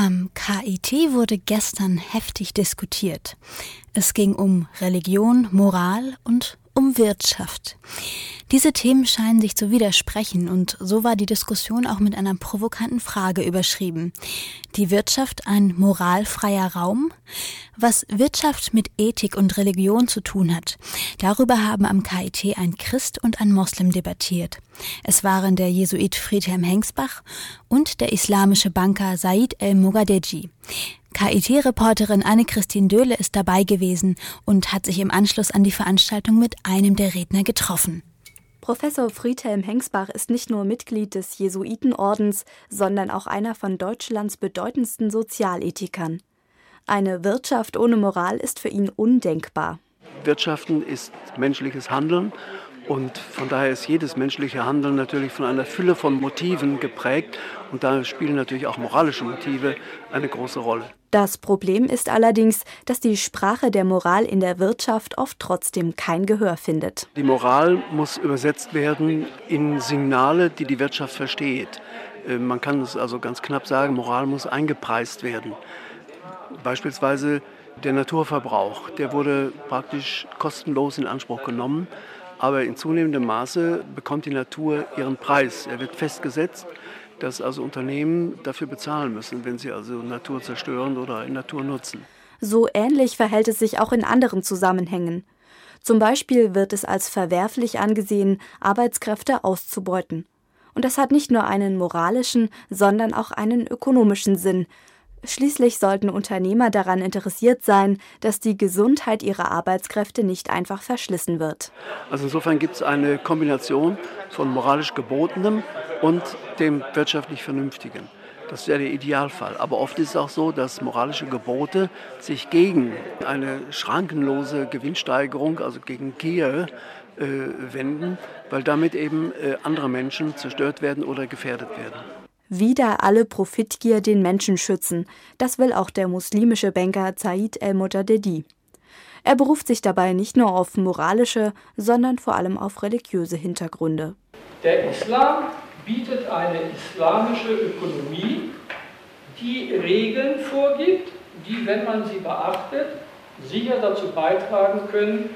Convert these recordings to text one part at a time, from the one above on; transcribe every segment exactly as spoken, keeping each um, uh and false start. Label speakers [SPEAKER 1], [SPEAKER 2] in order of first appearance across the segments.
[SPEAKER 1] Am K I T wurde gestern heftig diskutiert. Es ging um Religion, Moral und um Wirtschaft. Diese Themen scheinen sich zu widersprechen und so war die Diskussion auch mit einer provokanten Frage überschrieben. Die Wirtschaft ein moralfreier Raum? Was Wirtschaft mit Ethik und Religion zu tun hat, darüber haben am K I T ein Christ und ein Moslem debattiert. Es waren der Jesuit Friedhelm Hengsbach und der islamische Banker Said El-Moghadeghi. K I T-Reporterin Anne-Christine Döhle ist dabei gewesen und hat sich im Anschluss an die Veranstaltung mit einem der Redner getroffen.
[SPEAKER 2] Professor Friedhelm Hengsbach ist nicht nur Mitglied des Jesuitenordens, sondern auch einer von Deutschlands bedeutendsten Sozialethikern. Eine Wirtschaft ohne Moral ist für ihn undenkbar.
[SPEAKER 3] Wirtschaften ist menschliches Handeln und von daher ist jedes menschliche Handeln natürlich von einer Fülle von Motiven geprägt und da spielen natürlich auch moralische Motive eine große Rolle.
[SPEAKER 2] Das Problem ist allerdings, dass die Sprache der Moral in der Wirtschaft oft trotzdem kein Gehör findet.
[SPEAKER 3] Die Moral muss übersetzt werden in Signale, die die Wirtschaft versteht. Man kann es also ganz knapp sagen, Moral muss eingepreist werden. Beispielsweise der Naturverbrauch, der wurde praktisch kostenlos in Anspruch genommen, aber in zunehmendem Maße bekommt die Natur ihren Preis. Er wird festgesetzt, dass also Unternehmen dafür bezahlen müssen, wenn sie also Natur zerstören oder Natur nutzen.
[SPEAKER 2] So ähnlich verhält es sich auch in anderen Zusammenhängen. Zum Beispiel wird es als verwerflich angesehen, Arbeitskräfte auszubeuten. Und das hat nicht nur einen moralischen, sondern auch einen ökonomischen Sinn. Schließlich sollten Unternehmer daran interessiert sein, dass die Gesundheit ihrer Arbeitskräfte nicht einfach verschlissen wird.
[SPEAKER 3] Also insofern gibt es eine Kombination von moralisch Gebotenem und dem wirtschaftlich Vernünftigen. Das ist ja der Idealfall. Aber oft ist es auch so, dass moralische Gebote sich gegen eine schrankenlose Gewinnsteigerung, also gegen Gier, äh, wenden, weil damit eben äh, andere Menschen zerstört werden oder gefährdet werden.
[SPEAKER 2] Wieder alle Profitgier den Menschen schützen. Das will auch der muslimische Banker Said El-Moghadeghi. Er beruft sich dabei nicht nur auf moralische, sondern vor allem auf religiöse Hintergründe.
[SPEAKER 4] Der Islam bietet eine islamische Ökonomie, die Regeln vorgibt, die, wenn man sie beachtet, sicher dazu beitragen können,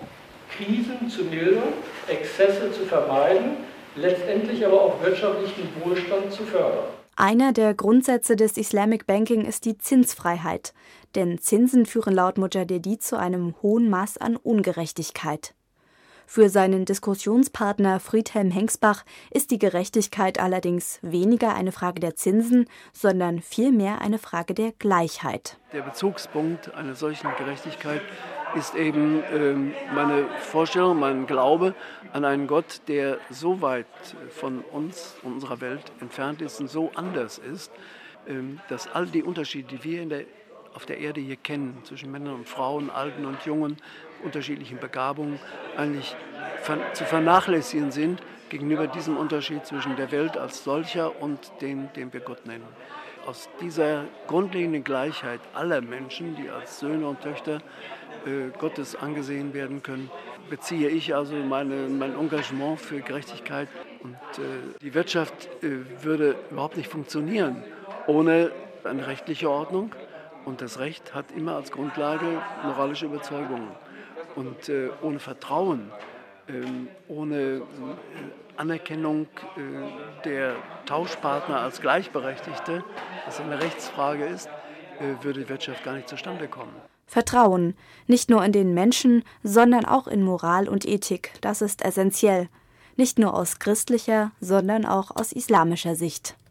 [SPEAKER 4] Krisen zu mildern, Exzesse zu vermeiden, letztendlich aber auch wirtschaftlichen Wohlstand zu fördern.
[SPEAKER 2] Einer der Grundsätze des Islamic Banking ist die Zinsfreiheit. Denn Zinsen führen laut Moghadeghi zu einem hohen Maß an Ungerechtigkeit. Für seinen Diskussionspartner Friedhelm Hengsbach ist die Gerechtigkeit allerdings weniger eine Frage der Zinsen, sondern vielmehr eine Frage der Gleichheit.
[SPEAKER 3] Der Bezugspunkt einer solchen Gerechtigkeit ist eben ähm, meine Vorstellung, mein Glaube an einen Gott, der so weit von uns, von unserer Welt entfernt ist und so anders ist, ähm, dass all die Unterschiede, die wir in der, auf der Erde hier kennen, zwischen Männern und Frauen, Alten und Jungen, unterschiedlichen Begabungen, eigentlich zu vernachlässigen sind gegenüber diesem Unterschied zwischen der Welt als solcher und dem, den wir Gott nennen. Aus dieser grundlegenden Gleichheit aller Menschen, die als Söhne und Töchter äh, Gottes angesehen werden können, beziehe ich also meine, mein Engagement für Gerechtigkeit. Und äh, die Wirtschaft äh, würde überhaupt nicht funktionieren ohne eine rechtliche Ordnung. Und das Recht hat immer als Grundlage moralische Überzeugungen. Und äh, ohne Vertrauen, äh, ohne äh, Anerkennung äh, der Tauschpartner als Gleichberechtigte, was eine Rechtsfrage ist, äh, würde die Wirtschaft gar nicht zustande kommen.
[SPEAKER 2] Vertrauen, nicht nur in den Menschen, sondern auch in Moral und Ethik, das ist essentiell. Nicht nur aus christlicher, sondern auch aus islamischer Sicht.